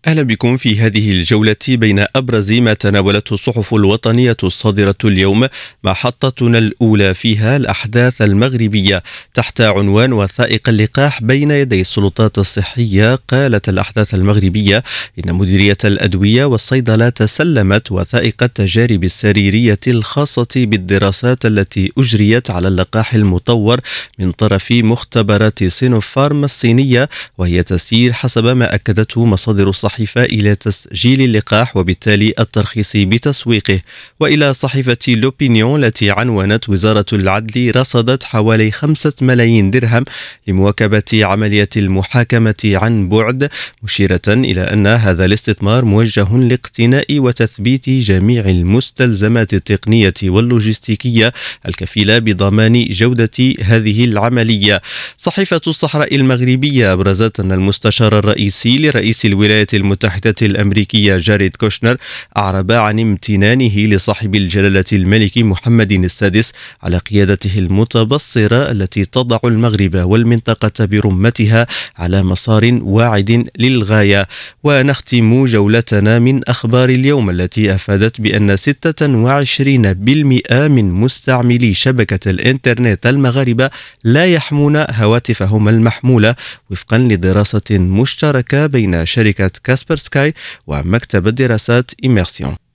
أهلا بكم في هذه الجولة بين أبرز ما تناولته الصحف الوطنية الصادرة اليوم. محطتنا الأولى فيها الأحداث المغربية تحت عنوان وثائق اللقاح بين يدي السلطات الصحية. قالت الأحداث المغربية إن مديرية الأدوية والصيدلة سلمت وثائق التجارب السريرية الخاصة بالدراسات التي أجريت على اللقاح المطور من طرف مختبرات سينوفارم الصينية، وهي تسير حسب ما أكدته مصادر الصحيفة إلى تسجيل اللقاح وبالتالي الترخيص بتسويقه. وإلى صحيفة لوبينيون التي عنونت وزارة العدل رصدت حوالي 5 ملايين درهم لمواكبة عملية المحاكمة عن بعد، مشيرة إلى أن هذا الاستثمار موجه لاقتناء وتثبيت جميع المستلزمات التقنية واللوجستيكية الكفيلة بضمان جودة هذه العملية. صحيفة الصحراء المغربية أبرزت أن المستشار الرئيسي لرئيس الولايات المتحدة الأمريكية جاريد كوشنر أعرب عن امتنانه لصاحب الجلالة الملك محمد السادس على قيادته المتبصرة التي تضع المغرب والمنطقة برمتها على مسار واعد للغاية. ونختم جولتنا من أخبار اليوم التي أفادت بأن 26% من مستعملي شبكة الإنترنت المغاربة لا يحمون هواتفهم المحمولة، وفقا لدراسة مشتركة بين شركة كاسبرسكاي ومكتب الدراسات إيميرسيون.